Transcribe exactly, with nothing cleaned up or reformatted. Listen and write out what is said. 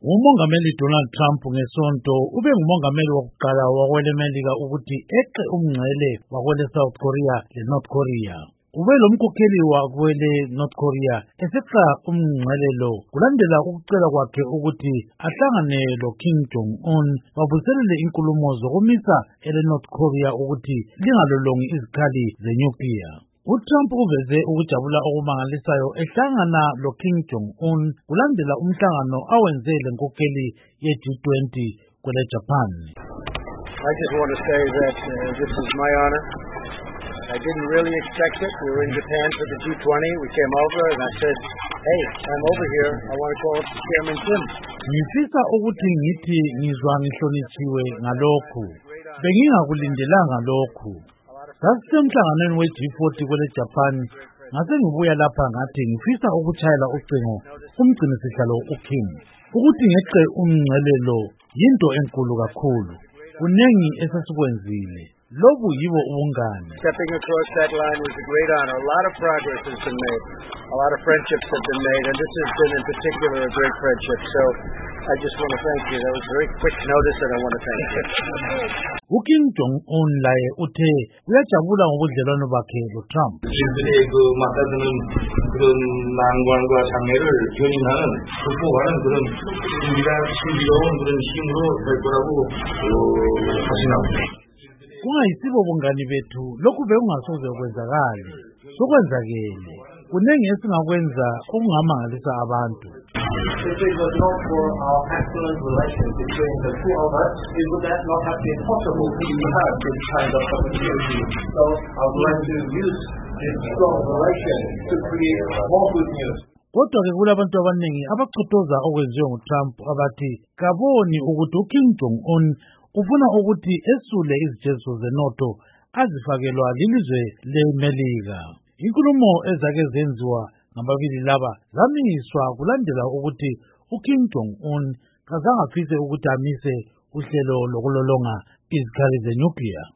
Umongameli Donald Trump ngesonto ube ngumongameli wokuqala wakwelemelika ukuthi eqe umngcele wakwele South Korea le North Korea. Ube lo mkhokheli wakwele North Korea eseqa umngcele lo kulandela ukucela kwakhe ukuthi ahlangane lo Kim Jong-un bavuselele inkulumo zokumisa ele North Korea ukuthi lingalolongi izikhali zenyukliya. uTrump uveze ukujabula okumangalisayo ehlangana lo Kim Jong-un kulandela umhlangano awenze lenkokheli ye-G twenty kwele Japan. I just want to say that uh, this is my honor. I didn't really expect it. We were in Japan for the G twenty. We came over and I said, hey, I'm over here. I want to call up Chairman Kim. Ngifisa ukuthi ngithi ngizwa ngihlonitshiwe ngalokhu. Bengingakulindelanga lokhu. Sasemhlanganweni we-G forty kwele Japan, ngase ngibuya lapha ngathi ngifisa ukutshayela ucingo umgcinisihlalo uKim ukuthi ngeqe umngcelelo yinto enkulu kakhulu. Kunengi esasikwenzile. Lobu yibo ubungane. Stepping across that line was a great honor. A lot of progress has been made. A lot of friendships have been made, and this has been in particular a great friendship. So I just want to thank you. That was very quick notice, and I want to thank you. uKim Jong-un laye uthe uyajabula ngobudlelwano bakhe noTrump. 이들의 그 맞닥뜨는 그런 난관과 장애를 견인하는 극복하는 그런 준비가 신비로운 그런 힘으로 될 거라고 확신합니다. Kungayisibo bungani bethu lokhu bekungasoze kwenzakala sokwenzakele kunengi esingakwenza okungamangalisa abantu. If it was not for our excellent relations between the two of us, it would not have been possible to have this kind of opportunity. So I would like to use this strong relation to create more good news. Kodwa ke kulabantu abaningi abachotoza okwenziwe nguTrump abathi kaboni ukuthi uKim Jong-un ufuna ukuthi esule izijezo zenotho azifakelwa lilizwe leMelika. Inkulumo ezake zenziwa ngababili laba zamiswa kulandela ukuthi uKim Jong-un kazange afise ukuthi amise uhlelo lokulolonga izikhali zenyukliya.